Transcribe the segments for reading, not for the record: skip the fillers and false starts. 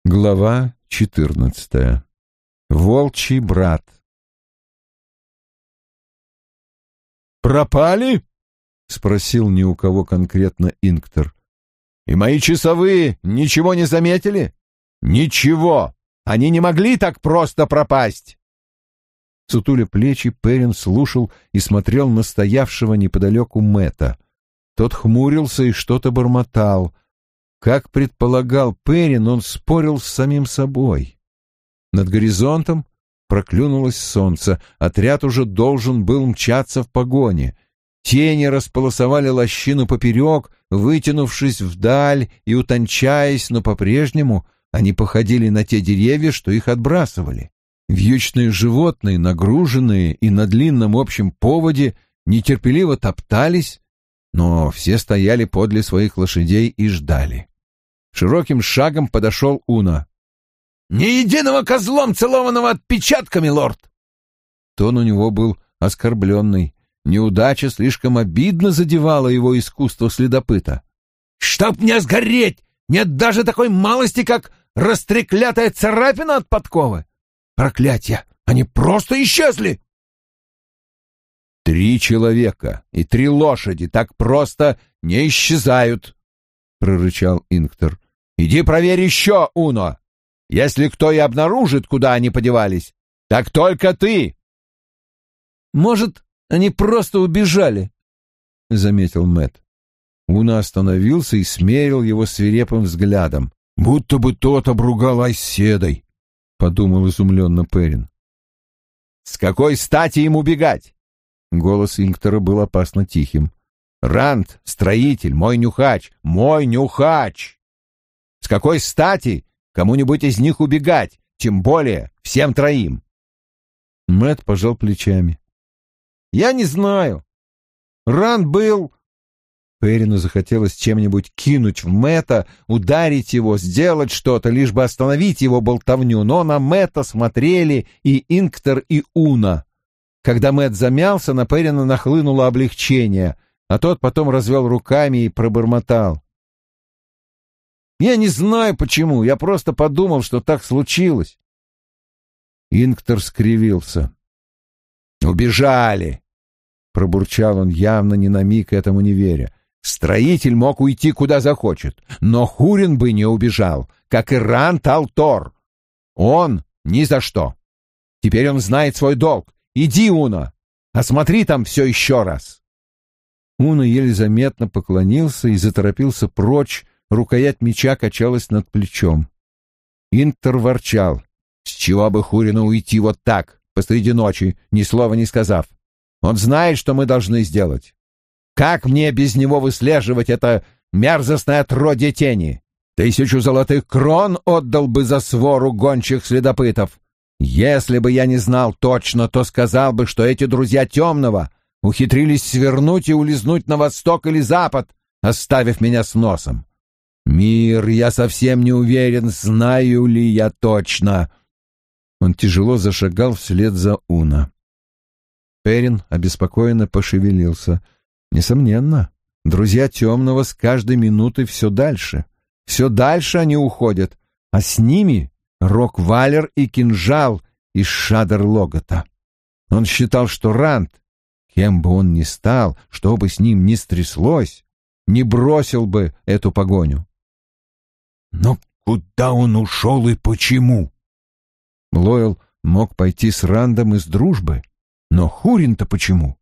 Глава 14. Волчий брат. «Пропали?» — спросил ни у кого конкретно Инктор. «И мои часовые ничего не заметили?» «Ничего! Они не могли так просто пропасть!» Сутуля плечи, Перин слушал и смотрел на стоявшего неподалеку Мэтта. Тот хмурился и что-то бормотал. Как предполагал Перин, он спорил с самим собой. Над горизонтом проклюнулось солнце, отряд уже должен был мчаться в погоне. Тени располосовали лощину поперек, вытянувшись вдаль и утончаясь, но по-прежнему они походили на те деревья, что их отбрасывали. Вьючные животные, нагруженные и на длинном общем поводе, нетерпеливо топтались, но все стояли подле своих лошадей и ждали. Широким шагом подошел Уна. «Ни единого козлом целованного отпечатками, лорд!» Тон у него был оскорбленный. Неудача слишком обидно задевала его искусство следопыта. «Чтоб мне сгореть! Нет даже такой малости, как растреклятая царапина от подковы! Проклятье! Они просто исчезли!» 3 человека и 3 лошади так просто не исчезают, — прорычал Инктор. — Иди проверь еще, Уно. Если кто и обнаружит, куда они подевались, так только ты. — Может, они просто убежали, — заметил Мэтт. Уно остановился и смерил его свирепым взглядом. — Будто бы тот обругал оседой, — подумал изумленно Перин. — С какой стати им убегать? Голос Инктора был опасно тихим. «Ранд, строитель, мой нюхач! Мой нюхач! С какой стати кому-нибудь из них убегать, тем более всем 3?» Мэтт пожал плечами. «Я не знаю. Ранд был...» Перину захотелось чем-нибудь кинуть в Мэтта, ударить его, сделать что-то, лишь бы остановить его болтовню, но на Мэтта смотрели и Инктор, и Уна. Когда Мэтт замялся, на Перина нахлынуло облегчение, а тот потом развел руками и пробормотал. «Я не знаю почему, я просто подумал, что так случилось». Инктор скривился. «Убежали!» — пробурчал он, явно ни на миг этому не веря. «Строитель мог уйти куда захочет, но Хурин бы не убежал, как и Ранд Алтор. Он ни за что. Теперь он знает свой долг. Иди, Уна, осмотри там все еще раз». Уна еле заметно поклонился и заторопился прочь, рукоять меча качалась над плечом. Инктор ворчал. «С чего бы Хурину уйти вот так, посреди ночи, ни слова не сказав? Он знает, что мы должны сделать. Как мне без него выслеживать это мерзостное отродье тени? 1000 золотых крон отдал бы за свору гончих следопытов. Если бы я не знал точно, то сказал бы, что эти друзья Темного ухитрились свернуть и улизнуть на восток или запад, оставив меня с носом. Мир, я совсем не уверен, знаю ли я точно». Он тяжело зашагал вслед за Уна. Перин обеспокоенно пошевелился. Несомненно, друзья Темного с каждой минутой все дальше. Все дальше они уходят, а с ними Рок-Валер и кинжал из Шадер-Логота. Он считал, что Ранд, кем бы он ни стал, что бы с ним ни стряслось, не бросил бы эту погоню. Но куда он ушел и почему? Лойл мог пойти с Рандом из дружбы, но Хурин-то почему?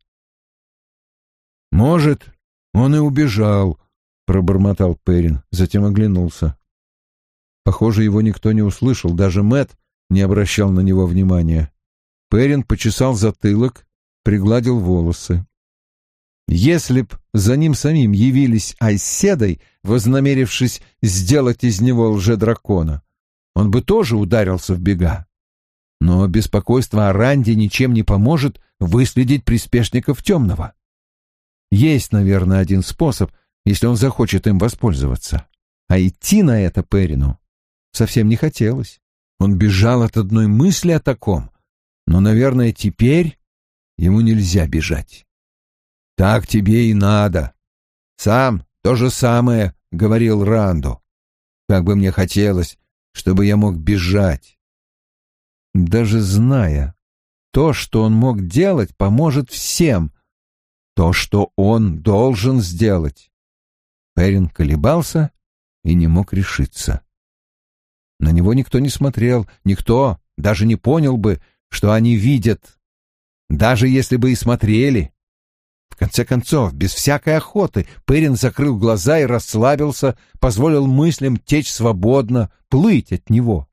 «Может, он и убежал», — пробормотал Перин, затем оглянулся. Похоже, его никто не услышал, даже Мэтт не обращал на него внимания. Перин почесал затылок, пригладил волосы. Если б за ним самим явились Айседой, вознамерившись сделать из него лжедракона, он бы тоже ударился в бега. Но беспокойство о Ранде ничем не поможет выследить приспешников Темного. Есть, наверное, один способ, если он захочет им воспользоваться. А идти на это Перину совсем не хотелось. Он бежал от одной мысли о таком, но, наверное, теперь ему нельзя бежать. «Так тебе и надо. Сам то же самое говорил Ранду. Как бы мне хотелось, чтобы я мог бежать. Даже зная, то, что он мог делать, поможет всем. То, что он должен сделать. Перрин колебался и не мог решиться. На него никто не смотрел, никто даже не понял бы, что они видят, даже если бы и смотрели. В конце концов, без всякой охоты, Перрин закрыл глаза и расслабился, позволил мыслям течь свободно, плыть от него.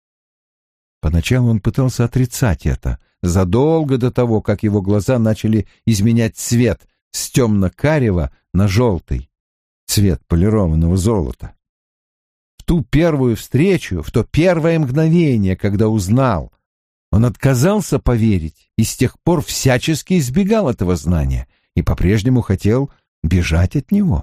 Поначалу он пытался отрицать это, задолго до того, как его глаза начали изменять цвет с темно-карего на желтый, цвет полированного золота. В ту первую встречу, в то первое мгновение, когда узнал, он отказался поверить и с тех пор всячески избегал этого знания и по-прежнему хотел бежать от него.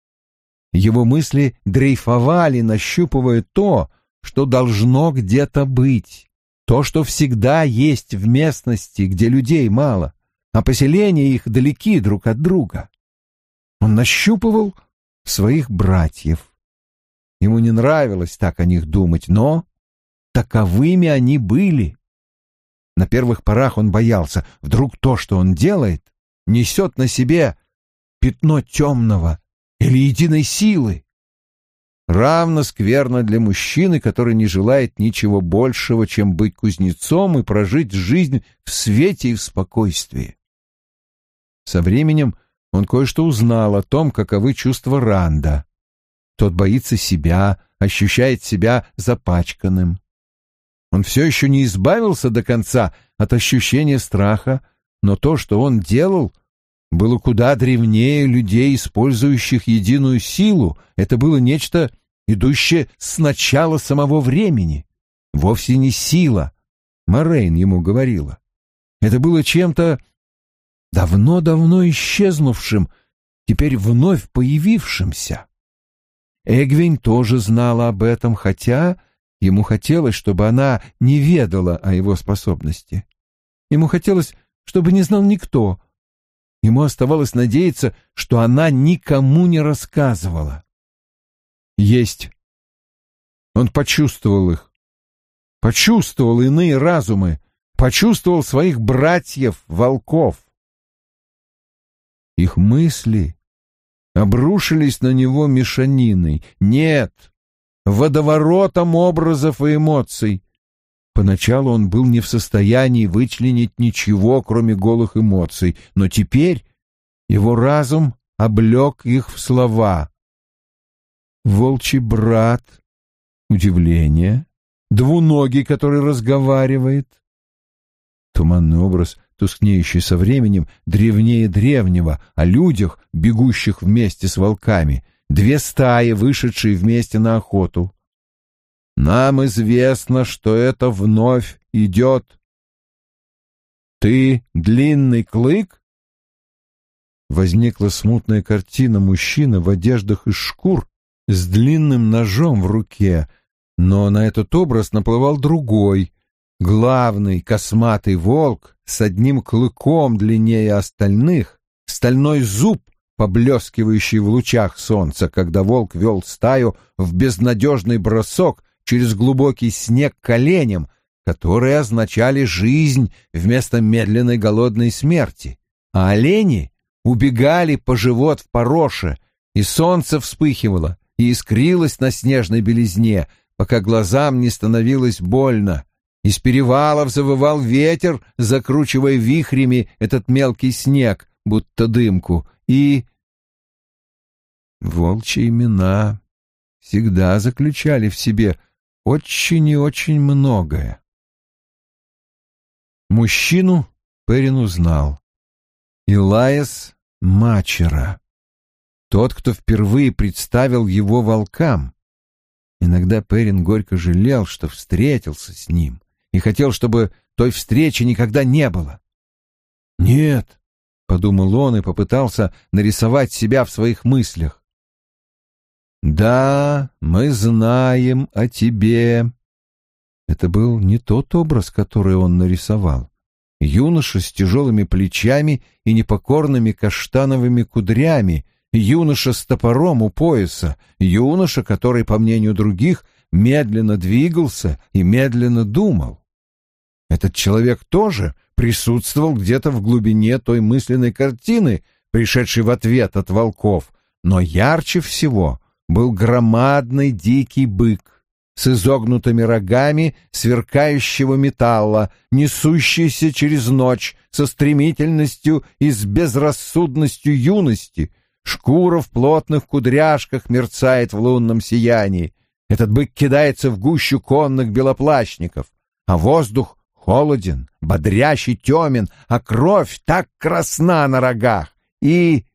Его мысли дрейфовали, нащупывая то, что должно где-то быть, то, что всегда есть в местности, где людей мало, а поселения их далеки друг от друга. Он нащупывал своих братьев. Ему не нравилось так о них думать, но таковыми они были. На первых порах он боялся, вдруг то, что он делает, несет на себе пятно темного или единой силы. Равно скверно для мужчины, который не желает ничего большего, чем быть кузнецом и прожить жизнь в свете и в спокойствии. Со временем он кое-что узнал о том, каковы чувства Ранда. Тот боится себя, ощущает себя запачканным. Он все еще не избавился до конца от ощущения страха, но то, что он делал, было куда древнее людей, использующих единую силу. Это было нечто, идущее с начала самого времени. Вовсе не сила, Морейн ему говорила. Это было чем-то давно-давно исчезнувшим, теперь вновь появившимся. Эгвейн тоже знала об этом, хотя ему хотелось, чтобы она не ведала о его способности. Ему хотелось, чтобы не знал никто. Ему оставалось надеяться, что она никому не рассказывала. Есть. Он почувствовал их. Почувствовал иные разумы. Почувствовал своих братьев-волков. Их мысли обрушились на него мешаниной. Нет, водоворотом образов и эмоций. Поначалу он был не в состоянии вычленить ничего, кроме голых эмоций, но теперь его разум облек их в слова. Волчий брат, удивление, двуногий, который разговаривает. Туманный образ, тускнеющий со временем, древнее древнего, о людях, бегущих вместе с волками, две стаи, вышедшие вместе на охоту. Нам известно, что это вновь идет. Ты длинный клык? Возникла смутная картина мужчины в одеждах из шкур с длинным ножом в руке, но на этот образ наплывал другой, главный косматый волк с одним клыком длиннее остальных, стальной зуб, поблескивающий в лучах солнца, когда волк вел стаю в безнадежный бросок через глубокий снег к оленям, которые означали жизнь вместо медленной голодной смерти, а олени убегали по живот в пороше, и солнце вспыхивало и искрилось на снежной белизне, пока глазам не становилось больно. Из перевалов завывал ветер, закручивая вихрями этот мелкий снег, будто дымку, и... Волчьи имена всегда заключали в себе очень и очень многое. Мужчину Перрин узнал. Илайас Мачера. Тот, кто впервые представил его волкам. Иногда Перрин горько жалел, что встретился с ним, и хотел, чтобы той встречи никогда не было. «Нет», — подумал он и попытался нарисовать себя в своих мыслях. «Да, мы знаем о тебе». Это был не тот образ, который он нарисовал. Юноша с тяжелыми плечами и непокорными каштановыми кудрями, юноша с топором у пояса, юноша, который, по мнению других, медленно двигался и медленно думал. Этот человек тоже присутствовал где-то в глубине той мысленной картины, пришедшей в ответ от волков, но ярче всего был громадный дикий бык с изогнутыми рогами сверкающего металла, несущийся через ночь со стремительностью и с безрассудностью юности. Шкура в плотных кудряшках мерцает в лунном сиянии. Этот бык кидается в гущу конных белоплащников, а воздух холоден, бодрящий, темен, а кровь так красна на рогах. И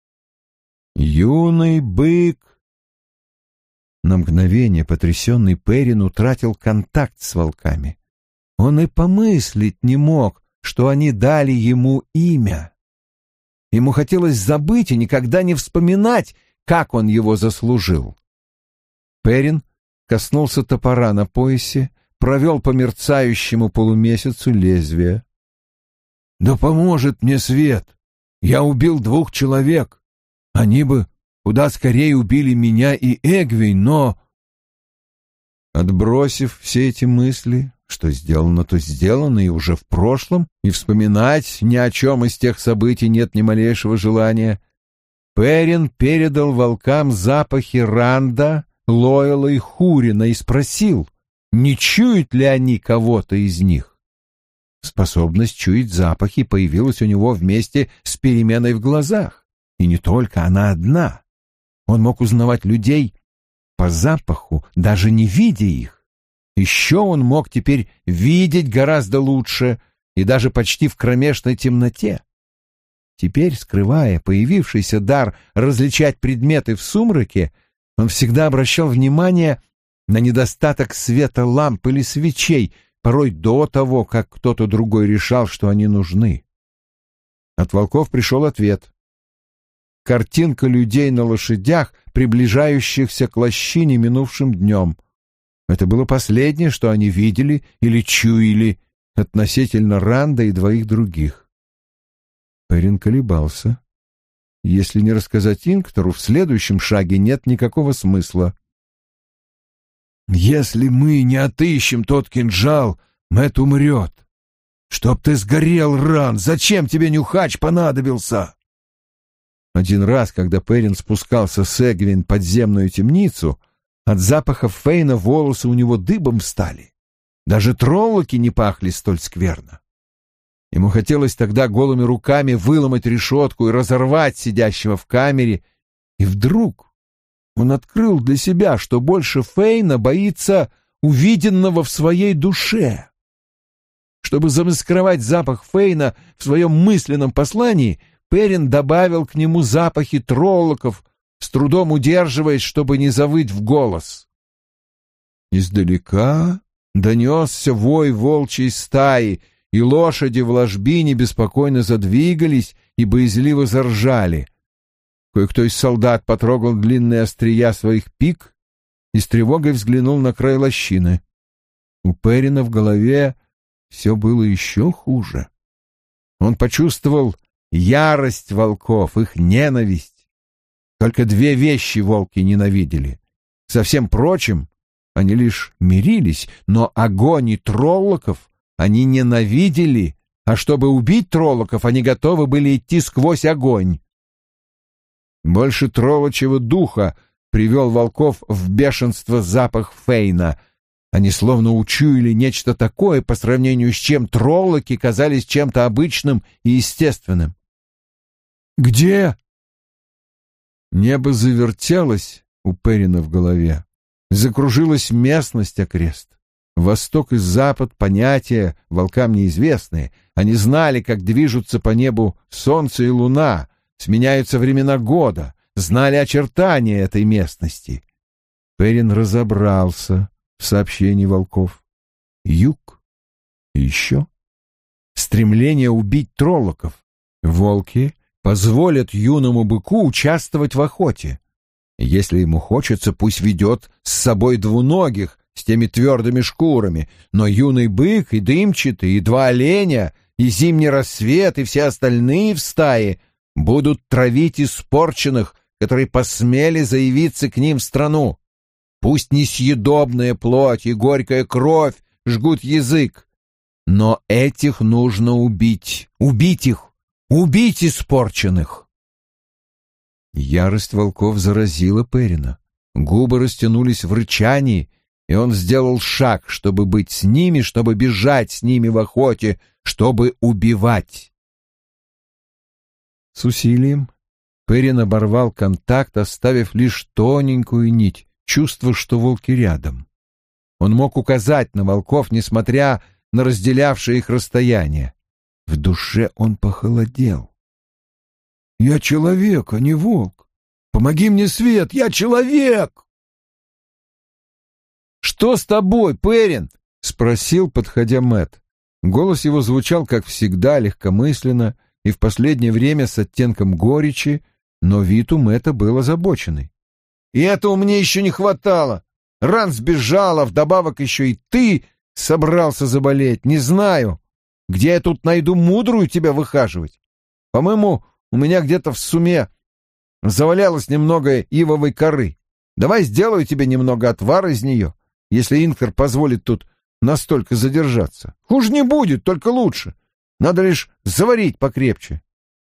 юный бык... На мгновение потрясенный Перрин утратил контакт с волками. Он и помыслить не мог, что они дали ему имя. Ему хотелось забыть и никогда не вспоминать, как он его заслужил. Перрин коснулся топора на поясе, провел по мерцающему полумесяцу лезвие. «Да поможет мне свет! Я убил 2 человек. Они бы куда скорее убили меня и Эгвейн, но...» Отбросив все эти мысли, что сделано, то сделано, и уже в прошлом, и вспоминать ни о чем из тех событий нет ни малейшего желания, Перрин передал волкам запахи Ранда, Лойла и Хурина и спросил, не чуют ли они кого-то из них. Способность чуять запахи появилась у него вместе с переменой в глазах, и не только она одна. Он мог узнавать людей по запаху, даже не видя их. Еще он мог теперь видеть гораздо лучше и даже почти в кромешной темноте. Теперь, скрывая появившийся дар различать предметы в сумраке, он всегда обращал внимание на недостаток света ламп или свечей, порой до того, как кто-то другой решал, что они нужны. От волков пришел ответ. Картинка людей на лошадях, приближающихся к лощине минувшим днем. Это было последнее, что они видели или чуяли относительно Ранда и 2 других. Перрин колебался. Если не рассказать Инктору, в следующем шаге нет никакого смысла. «Если мы не отыщем тот кинжал, Мэтт умрет. Чтоб ты сгорел, Ран, зачем тебе нюхач понадобился?» Один раз, когда Перрин спускался с Эгвейн в подземную темницу, от запаха Фейна волосы у него дыбом встали. Даже троллоки не пахли столь скверно. Ему хотелось тогда голыми руками выломать решетку и разорвать сидящего в камере, и вдруг он открыл для себя, что больше Фейна боится увиденного в своей душе. Чтобы замаскировать запах Фейна в своем мысленном послании, Перрин добавил к нему запахи троллоков, с трудом удерживаясь, чтобы не завыть в голос. Издалека донесся вой волчьей стаи, и лошади в ложбине беспокойно задвигались и боязливо заржали. Кое-кто из солдат потрогал длинные острия своих пик и с тревогой взглянул на край лощины. У Перрина в голове все было еще хуже. Он почувствовал ярость волков, их ненависть. Только 2 вещи волки ненавидели. Со всем прочим они лишь мирились, но огонь и троллоков они ненавидели, а чтобы убить троллоков, они готовы были идти сквозь огонь. Больше троллочьего духа привел волков в бешенство запах Фейна. Они словно учуяли нечто такое, по сравнению с чем троллоки казались чем-то обычным и естественным. «Где?» Небо завертелось у Перрина в голове. Закружилась местность окрест. Восток и запад — понятия волкам неизвестные. Они знали, как движутся по небу солнце и луна, сменяются времена года, знали очертания этой местности. Перрин разобрался в сообщении волков. Юг. И еще стремление убить троллоков. Волки позволят юному быку участвовать в охоте. Если ему хочется, пусть ведет с собой двуногих, с теми твердыми шкурами, но юный бык и дымчатый, и 2 оленя, и зимний рассвет, и все остальные в стае будут травить испорченных, которые посмели заявиться к ним в страну. Пусть несъедобная плоть и горькая кровь жгут язык, но этих нужно убить. Убить их! Убить испорченных!» Ярость волков заразила Перина. Губы растянулись в рычании, и он сделал шаг, чтобы быть с ними, чтобы бежать с ними в охоте, чтобы убивать. С усилием Перин оборвал контакт, оставив лишь тоненькую нить, чувство, что волки рядом. Он мог указать на волков, несмотря на разделявшее их расстояние. В душе он похолодел. «Я человек, а не волк. Помоги мне, Свет, я человек!» «Что с тобой, Перин?» — спросил, подходя Мэтт. Голос его звучал, как всегда, легкомысленно и в последнее время с оттенком горечи, но вид у Мэтта был озабоченный. «И этого мне еще не хватало. Ран сбежала, вдобавок еще и ты собрался заболеть. Не знаю, где я тут найду мудрую тебя выхаживать. По-моему, у меня где-то в суме завалялось немного ивовой коры. Давай сделаю тебе немного отвара из нее, если Ингтер позволит тут настолько задержаться. Хуже не будет, только лучше. Надо лишь заварить покрепче».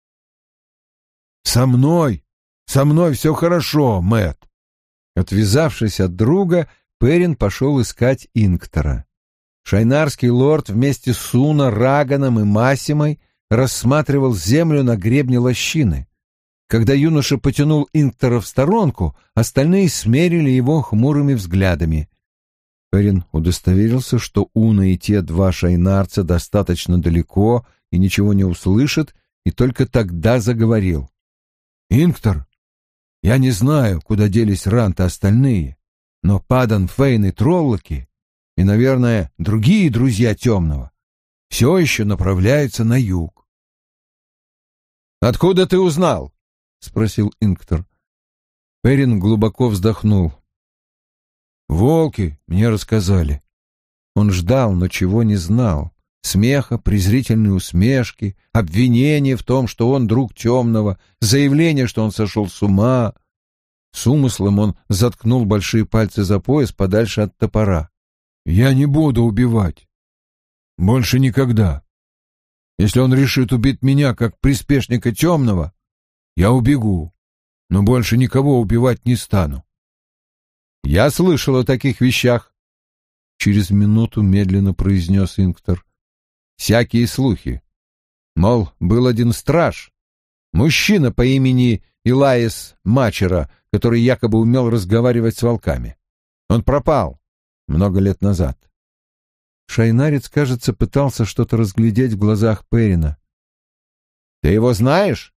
Со мной все хорошо, Мэтт». Отвязавшись от друга, Перин пошел искать Ингтера. Шайнарский лорд вместе с Суна, Раганом и Массимой рассматривал землю на гребне лощины. Когда юноша потянул Ингтера в сторонку, остальные смерили его хмурыми взглядами. Перин удостоверился, что Уна и те два шайнарца достаточно далеко и ничего не услышат, и только тогда заговорил. «Ингтер, я не знаю, куда делись Рант и остальные, но Падан, Фейн и Троллоки, и, наверное, другие друзья Темного, все еще направляются на юг». «Откуда ты узнал?» — спросил Ингтер. Перин глубоко вздохнул. «Волки мне рассказали». Он ждал, но чего не знал. Смеха, презрительной усмешки, обвинения в том, что он друг Темного, заявление, что он сошел с ума. С умыслом он заткнул большие пальцы за пояс подальше от топора. «Я не буду убивать. Больше никогда. Если он решит убить меня, как приспешника Темного, я убегу, но больше никого убивать не стану». «Я слышал о таких вещах», — через минуту медленно произнес Ингтер. «Всякие слухи. Мол, был один страж, мужчина по имени Илаис Мачера, который якобы умел разговаривать с волками. Он пропал много лет назад». Шайнарец, кажется, пытался что-то разглядеть в глазах Перина. «Ты его знаешь?»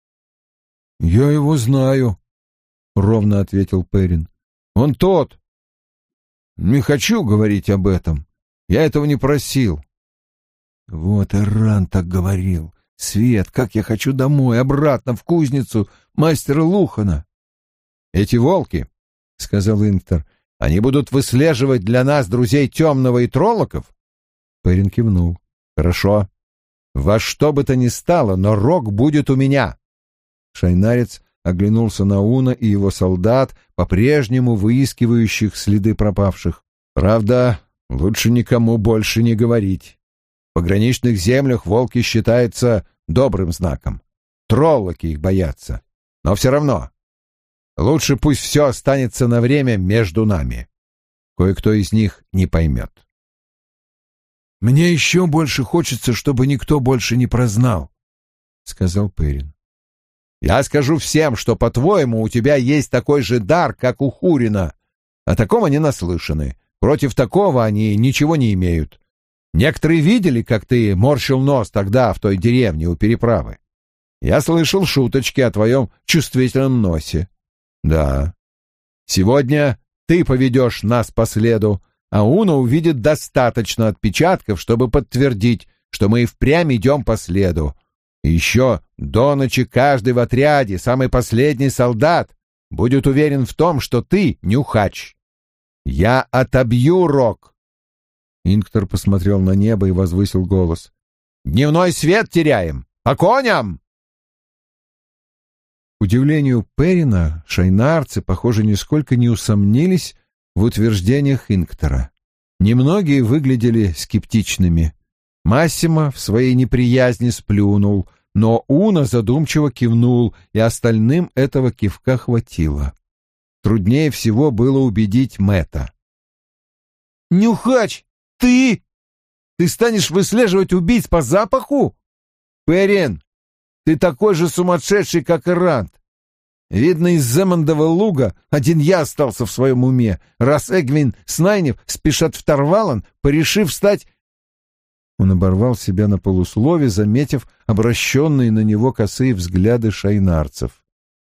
«Я его знаю», — ровно ответил Перин. «Он тот. Не хочу говорить об этом. Я этого не просил». «Вот и Ран так говорил. Свет, как я хочу домой, обратно в кузницу мастера Лухана». «Эти волки, — сказал Ингтер, — они будут выслеживать для нас друзей Темного и Троллоков?» Перин кивнул. «Хорошо. Во что бы то ни стало, но рог будет у меня». Шайнарец оглянулся на Уна и его солдат, по-прежнему выискивающих следы пропавших. «Правда, лучше никому больше не говорить. В пограничных землях волки считаются добрым знаком. Троллоки их боятся. Но все равно. Лучше пусть все останется на время между нами. Кое-кто из них не поймет». «Мне еще больше хочется, чтобы никто больше не прознал», — сказал Перин. «Я скажу всем, что, по-твоему, у тебя есть такой же дар, как у Хурина. О таком они наслышаны. Против такого они ничего не имеют. Некоторые видели, как ты морщил нос тогда в той деревне у переправы. Я слышал шуточки о твоем чувствительном носе. Да. Сегодня ты поведешь нас по следу, а Уна увидит достаточно отпечатков, чтобы подтвердить, что мы и впрямь идем по следу. И еще до ночи каждый в отряде, самый последний солдат, будет уверен в том, что ты нюхач. Я отобью рог». Ингтер посмотрел на небо и возвысил голос. «Дневной свет теряем! По коням!» К удивлению Перина, шайнарцы, похоже, нисколько не усомнились в утверждениях Инктора. Немногие выглядели скептичными. Массимо в своей неприязни сплюнул, но Уна задумчиво кивнул, и остальным этого кивка хватило. Труднее всего было убедить Мэтта. «Нюхач, ты? Ты станешь выслеживать убийц по запаху? Перин, ты такой же сумасшедший, как и Рант. Видно, из Земондова луга один я остался в своем уме, раз Эгвин с Найнев спешат в Тарвалан, порешив стать...» Он оборвал себя на полуслове, заметив обращенные на него косые взгляды шайнарцев.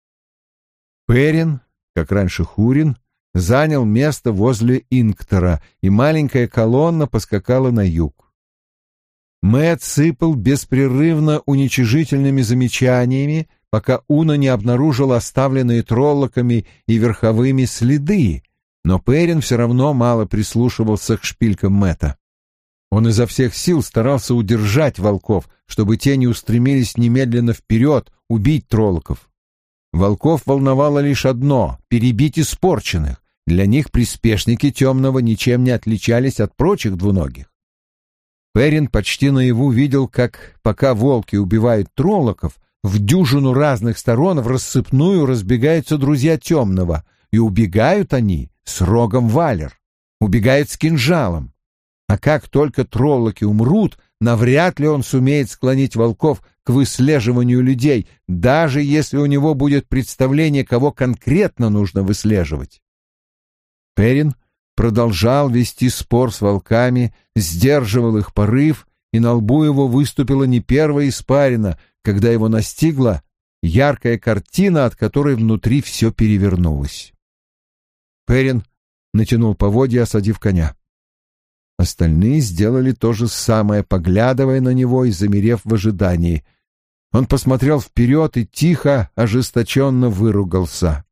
Перин, как раньше Хурин, занял место возле Инктора, и маленькая колонна поскакала на юг. Мэтт сыпал беспрерывно уничижительными замечаниями, пока Уна не обнаружил оставленные троллоками и верховыми следы, но Перин все равно мало прислушивался к шпилькам Мэтта. Он изо всех сил старался удержать волков, чтобы те не устремились немедленно вперед убить троллоков. Волков волновало лишь одно — перебить испорченных. Для них приспешники Темного ничем не отличались от прочих двуногих. Перин почти наяву видел, как, пока волки убивают троллоков, в дюжину разных сторон в рассыпную разбегаются друзья Темного, и убегают они с рогом Валер, убегают с кинжалом. А как только троллоки умрут, навряд ли он сумеет склонить волков к выслеживанию людей, даже если у него будет представление, кого конкретно нужно выслеживать. Перин продолжал вести спор с волками, сдерживал их порыв, и на лбу его выступила не первая испарина, когда его настигла яркая картина, от которой внутри все перевернулось. Перин натянул поводья, осадив коня. Остальные сделали то же самое, поглядывая на него и замерев в ожидании. Он посмотрел вперед и тихо, ожесточенно выругался.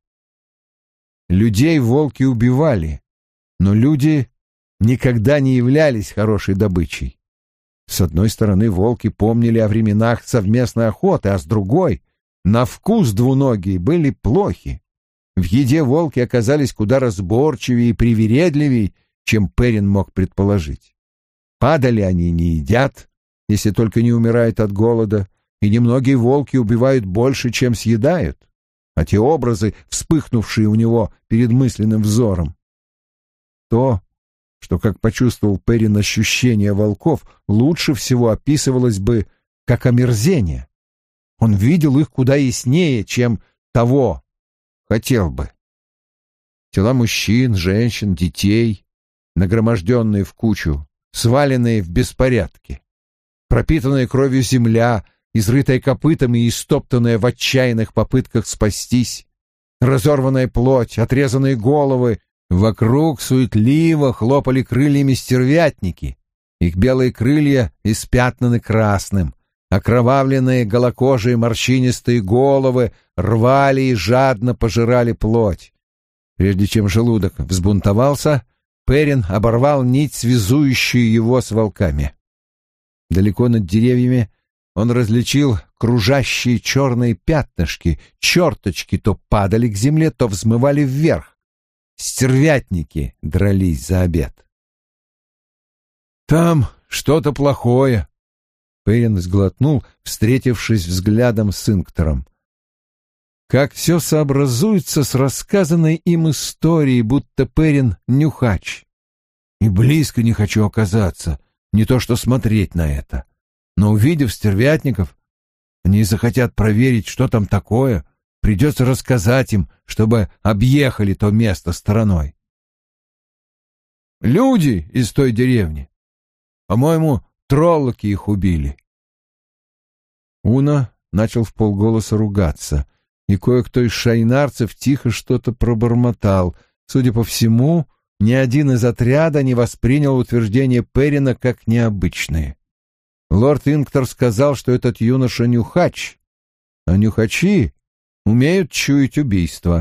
Людей волки убивали, но люди никогда не являлись хорошей добычей. С одной стороны, волки помнили о временах совместной охоты, а с другой, на вкус двуногие были плохи. В еде волки оказались куда разборчивее и привередливее, чем Перин мог предположить. Падали они не едят, если только не умирают от голода, и немногие волки убивают больше, чем съедают, а те образы, вспыхнувшие у него перед мысленным взором. То, что, как почувствовал Перин, ощущение волков, лучше всего описывалось бы как омерзение. Он видел их куда яснее, чем того хотел бы. Тела мужчин, женщин, детей, нагроможденные в кучу, сваленные в беспорядке. Пропитанная кровью земля, изрытая копытами и истоптанная в отчаянных попытках спастись. Разорванная плоть, отрезанные головы. Вокруг суетливо хлопали крыльями стервятники. Их белые крылья испятнаны красным. Окровавленные голокожие морщинистые головы рвали и жадно пожирали плоть. Прежде чем желудок взбунтовался, Перин оборвал нить, связующую его с волками. Далеко над деревьями он различил кружащие черные пятнышки, черточки то падали к земле, то взмывали вверх. Стервятники дрались за обед. «Там что-то плохое», — Перин сглотнул, встретившись взглядом с Инктором. Как все сообразуется с рассказанной им историей, будто Перин нюхач. И близко не хочу оказаться, не то что смотреть на это. Но увидев стервятников, они захотят проверить, что там такое. Придется рассказать им, чтобы объехали то место стороной. Люди из той деревни. По-моему, троллоки их убили. Уна начал вполголоса ругаться, и кое-кто из шайнарцев тихо что-то пробормотал. Судя по всему, ни один из отряда не воспринял утверждение Перина как необычные. Лорд Инктор сказал, что этот юноша нюхач, а нюхачи умеют чуять убийство.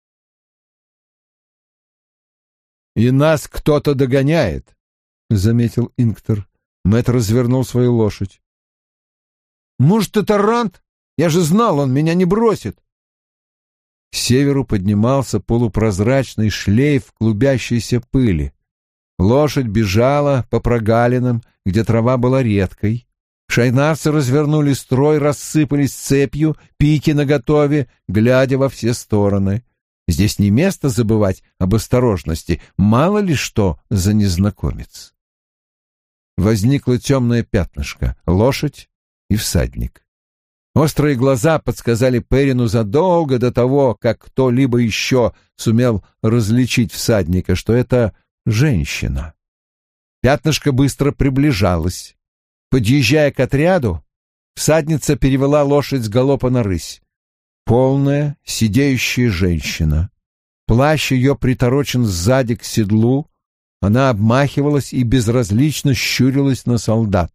«И нас кто-то догоняет», — заметил Инктор. Мэтт развернул свою лошадь. «Может, это Рант? Я же знал, он меня не бросит». К северу поднимался полупрозрачный шлейф клубящейся пыли. Лошадь бежала по прогалинам, где трава была редкой. Шайнарцы развернули строй, рассыпались цепью, пики наготове, глядя во все стороны. Здесь не место забывать об осторожности, мало ли что за незнакомец. Возникло темное пятнышко, лошадь и всадник. Острые глаза подсказали Перину задолго до того, как кто-либо еще сумел различить всадника, что это женщина. Пятнышко быстро приближалось. Подъезжая к отряду, всадница перевела лошадь с галопа на рысь. Полная, сидеющая женщина. Плащ ее приторочен сзади к седлу. Она обмахивалась и безразлично щурилась на солдат.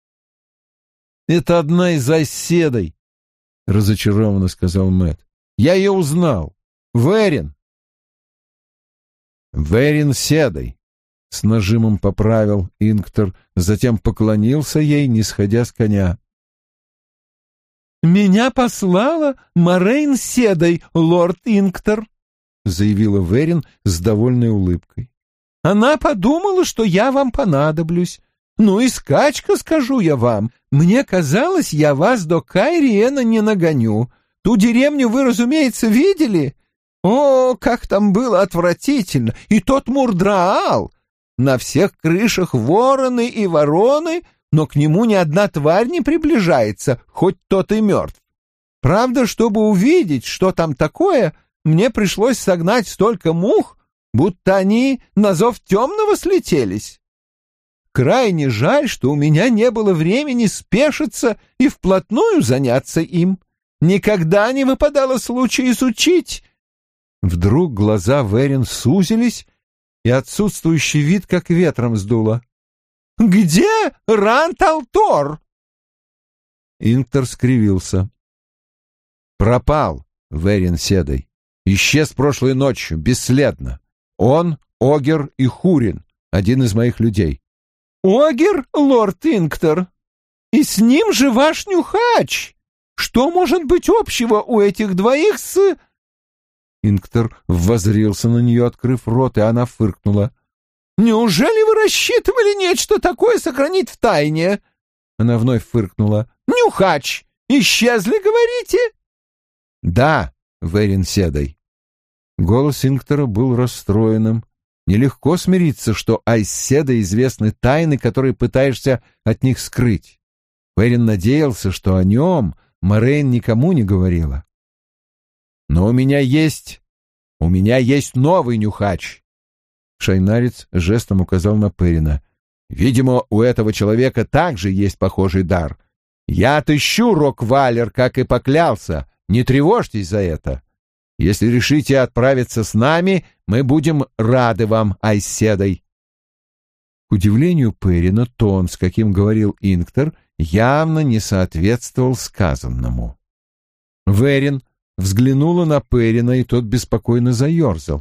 «Это одна из оседей», — разочарованно сказал Мэтт. «Я ее узнал. Верин». «Верин Седой», — с нажимом поправил Инктор, затем поклонился ей, не сходя с коня. «Меня послала Морейн Седой, лорд Инктор», — заявила Верин с довольной улыбкой. «Она подумала, что я вам понадоблюсь. Ну и скачка, скажу я вам. Мне казалось, я вас до Кайриена не нагоню. Ту деревню вы, разумеется, видели? О, как там было отвратительно! И тот Мурдраал! На всех крышах вороны и вороны, но к нему ни одна тварь не приближается, хоть тот и мертв. Правда, чтобы увидеть, что там такое, мне пришлось согнать столько мух, будто они на зов темного слетелись. Крайне жаль, что у меня не было времени спешиться и вплотную заняться им. Никогда не выпадало случая изучить». Вдруг глаза Верин сузились, и отсутствующий вид как ветром сдуло. «Где Ранталтор?» Инктор скривился. «Пропал, Верин Седой. Исчез прошлой ночью, бесследно. Он, Огер и Хурин, один из моих людей». «Огер, лорд Инктор? И с ним же ваш нюхач! Что может быть общего у этих двоих с...» Инктор воззрился на нее, открыв рот, и она фыркнула. «Неужели вы рассчитывали нечто такое сохранить в тайне?» Она вновь фыркнула. «Нюхач! Исчезли, говорите?» «Да, Верин Седой». Голос Инктора был расстроенным. Нелегко смириться, что Айседа известны тайны, которые пытаешься от них скрыть. Верин надеялся, что о нем Морейн никому не говорила. «Но у меня есть новый нюхач!» Шайнарец жестом указал на Перина. «Видимо, у этого человека также есть похожий дар. Я отыщу Роквалер, как и поклялся. Не тревожьтесь за это. Если решите отправиться с нами, мы будем рады вам, Айседой». К удивлению Перина, тон, с каким говорил Инктор, явно не соответствовал сказанному. Верин взглянула на Перина, и тот беспокойно заерзал.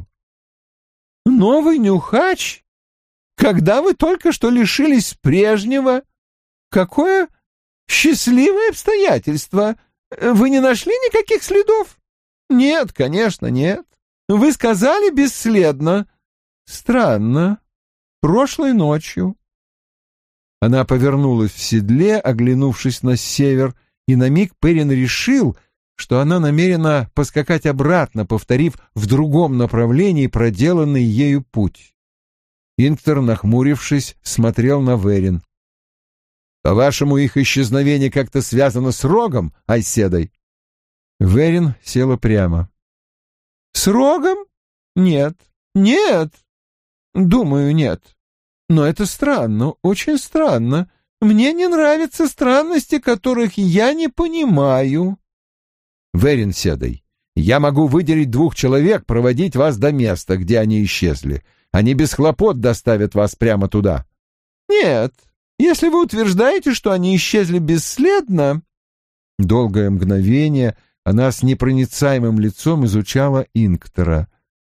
«Новый нюхач? Когда вы только что лишились прежнего? Какое счастливое обстоятельство! Вы не нашли никаких следов?» «Нет, конечно, нет. Вы сказали бесследно. Странно. Прошлой ночью». Она повернулась в седле, оглянувшись на север, и на миг Перин решил, что она намерена поскакать обратно, повторив в другом направлении проделанный ею путь. Инктор, нахмурившись, смотрел на Верин. «По-вашему, их исчезновение как-то связано с Рогом, Айседой?» Верин села прямо. «С Рогом? Нет. Нет. Думаю, нет. Но это странно, очень странно. Мне не нравятся странности, которых я не понимаю». «Верин Седой, я могу выделить 2 человек, проводить вас до места, где они исчезли. Они без хлопот доставят вас прямо туда». «Нет, если вы утверждаете, что они исчезли бесследно...» Долгое мгновение она с непроницаемым лицом изучала Инктора.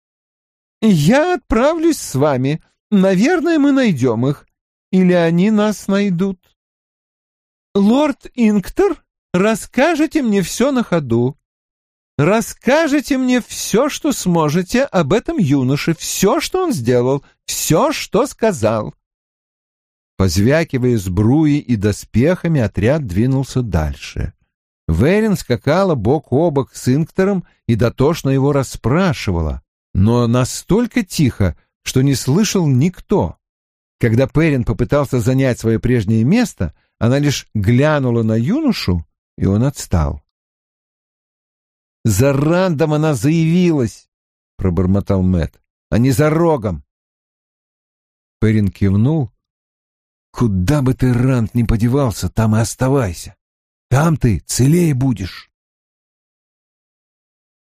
«Я отправлюсь с вами. Наверное, мы найдем их. Или они нас найдут. Лорд Инктор, расскажете мне все на ходу. расскажите мне все, что сможете об этом юноше, все, что он сделал, все, что сказал». Позвякивая сбруей и доспехами, отряд двинулся дальше. Верин скакала бок о бок с Инктором и дотошно его расспрашивала, но настолько тихо, что не слышал никто. Когда Перин попытался занять свое прежнее место, она лишь глянула на юношу, и он отстал. «За Рандом она заявилась», — пробормотал Мэтт, — «а не за Рогом». Перин кивнул. «Куда бы ты, Ранд, ни подевался, там и оставайся. Там ты целее будешь».